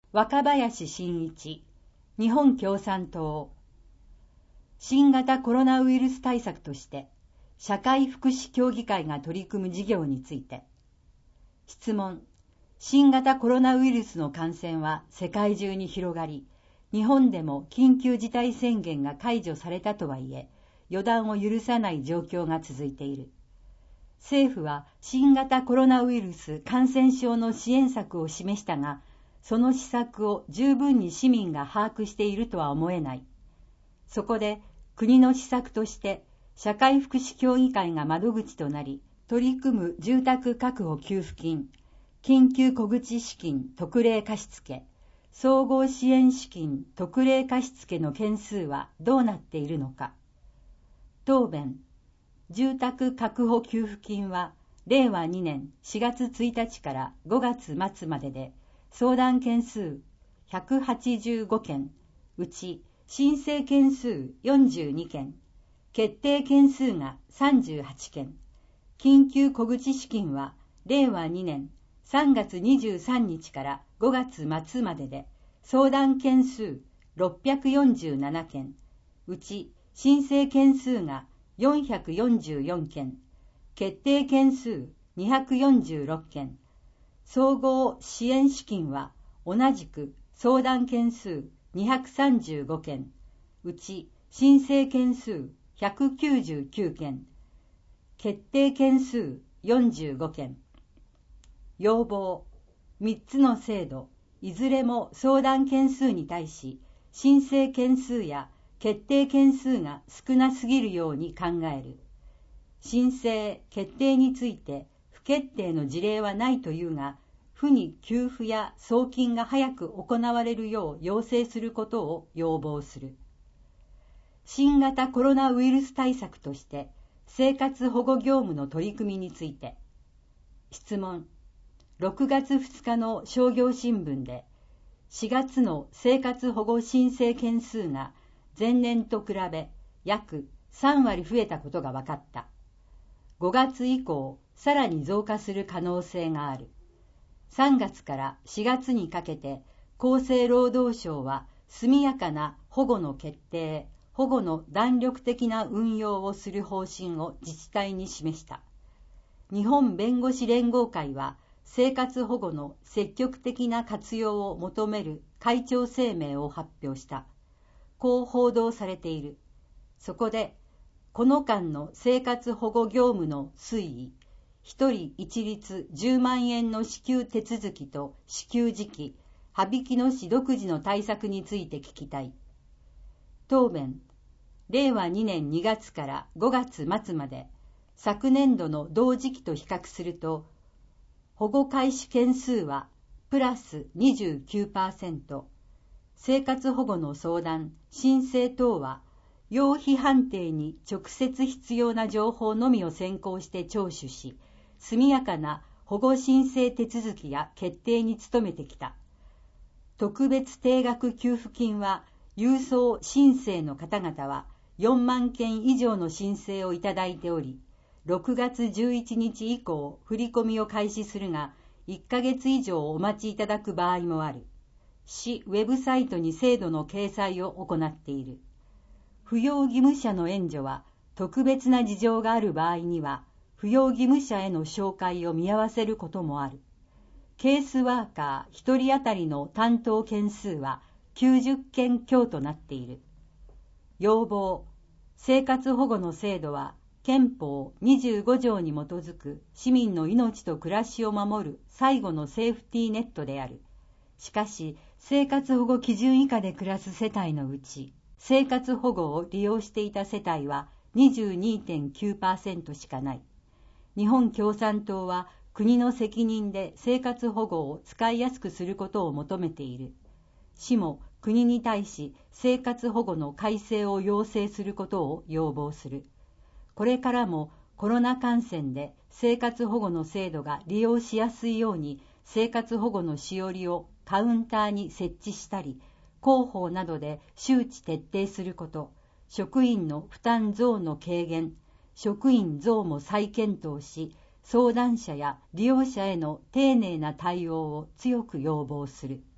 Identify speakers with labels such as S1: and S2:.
S1: 若林真一、日本共産党。新型コロナウイルス対策として社会福祉協議会が取り組む事業について。質問。新型コロナウイルスの感染は世界中に広がり、日本でも緊急事態宣言が解除されたとはいえ、予断を許さない状況が続いている。政府は新型コロナウイルス感染症の支援策を示したが、その施策を十分に市民が把握しているとは思えない。そこで国の施策として社会福祉協議会が窓口となり、取り組む住宅確保給付金、緊急小口資金特例貸付、総合支援資金特例貸付の件数はどうなっているのか。答弁。住宅確保給付金は令和2年4月1日から5月末までで相談件数185件、うち申請件数42件、決定件数が38件、緊急小口資金は令和2年3月23日から5月末までで相談件数647件、うち申請件数が444件、決定件数246件、総合支援資金は同じく相談件数235件、うち申請件数199件、決定件数45件。要望。3つの制度、いずれも相談件数に対し、申請件数や決定件数が少なすぎるように考える。申請・決定について不決定の事例はないというが、府に給付や送金が早く行われるよう要請することを要望する。新型コロナウイルス対策として生活保護業務の取り組みについて。質問。6月2日の商業新聞で4月の生活保護申請件数が前年と比べ約3割増えたことが分かった。5月以降、さらに増加する可能性がある。3月から4月にかけて、厚生労働省は速やかな保護の決定、保護の弾力的な運用をする方針を自治体に示した。日本弁護士連合会は、生活保護の積極的な活用を求める会長声明を発表した。こう報道されている。そこで、この間の生活保護業務の推移、一人一律10万円の支給手続きと支給時期、羽引の市独自の対策について聞きたい。答弁。令和2年2月から5月末まで、昨年度の同時期と比較すると、保護開始件数はプラス 29%、生活保護の相談、申請等は、要否判定に直接必要な情報のみを先行して聴取し、速やかな保護申請手続きや決定に努めてきた。特別定額給付金は、郵送申請の方々は4万件以上の申請をいただいており、6月11日以降振り込みを開始するが、1ヶ月以上お待ちいただく場合もある。市ウェブサイトに制度の掲載を行っている。扶養義務者の援助は特別な事情がある場合には扶養義務者への紹介を見合わせることもある。ケースワーカー1人当たりの担当件数は90件強となっている。要望。生活保護の制度は憲法25条に基づく市民の命と暮らしを守る最後のセーフティーネットである。しかし、生活保護基準以下で暮らす世帯のうち、生活保護を利用していた世帯は 22.9% しかない。日本共産党は国の責任で生活保護を使いやすくすることを求めている。市も国に対し生活保護の改正を要請することを要望する。これからもコロナ感染で生活保護の制度が利用しやすいように生活保護のしおりをカウンターに設置したり、広報などで周知徹底すること、職員の負担増の軽減、職員増も再検討し、相談者や利用者への丁寧な対応を強く要望する。